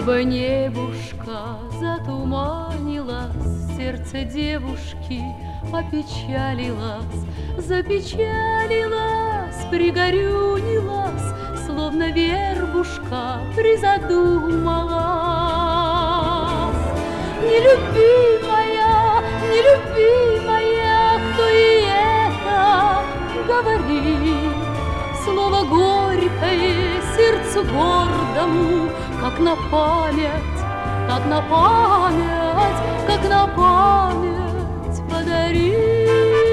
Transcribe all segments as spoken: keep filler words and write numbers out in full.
Небо, небушка, затуманилось, сердце девушки опечалилось, запечалилось, пригорюнилось, словно вербушка призадумалась. Нелюбимая, нелюбимая, кто и это говорит? Слово горькое сердцу гордому, как на память, как на память, как на память подари.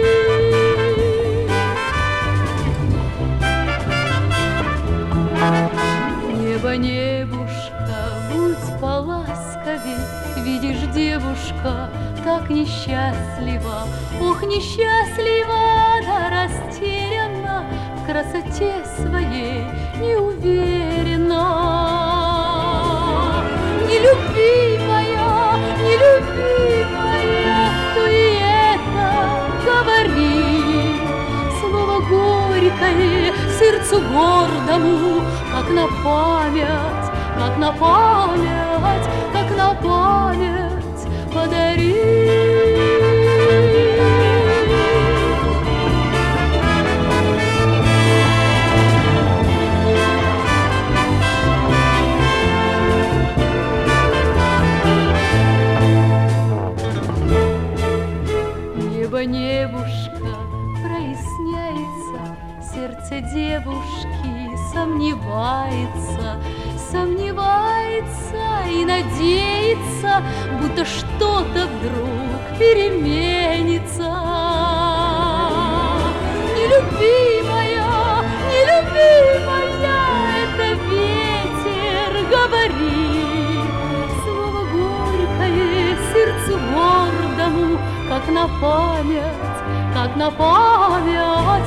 Небо, небушка, будь поласковей, видишь, девушка так несчастлива, ох, несчастлива, да растеряна, в красоте своей не уверена. Нелюбимая, нелюбимая, кто и это говорит? Слово горькое сердцу гордому, как на память, как на память, как на память подари. Небо, небушка, проясняется, сердце девушки сомневается, сомневается и надеется, будто что-то вдруг переменится. Нелюбимая, нелюбимая, это ветер говорит, слово горькое сердцу гордому, как на память, как на память.